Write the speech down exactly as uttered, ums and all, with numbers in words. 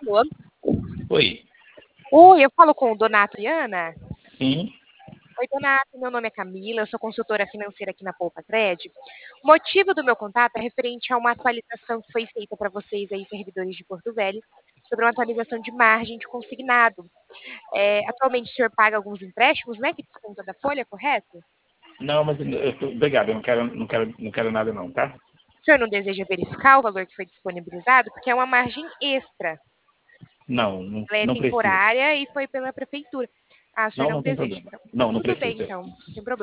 Alô? Oi. Oi, eu falo com Dona Adriana? Sim. Oi, Dona, meu nome é Camila, eu sou consultora financeira aqui na Poupa Trade. O motivo do meu contato é referente a uma atualização que foi feita para vocês aí, servidores de Porto Velho, sobre uma atualização de margem de consignado. É, atualmente o senhor paga alguns empréstimos, né, que desconta da folha, correto? Não, mas eu tô, obrigado, eu não quero, não quero, não quero nada não, tá? O senhor não deseja verificar o valor que foi disponibilizado? Porque é uma margem extra. Não, não, Ela é não preciso. temporária e foi pela prefeitura. Ah, o senhor Não, não não tem deseja, problema. então. Não, não Tudo bem, precisa. então, sem problema.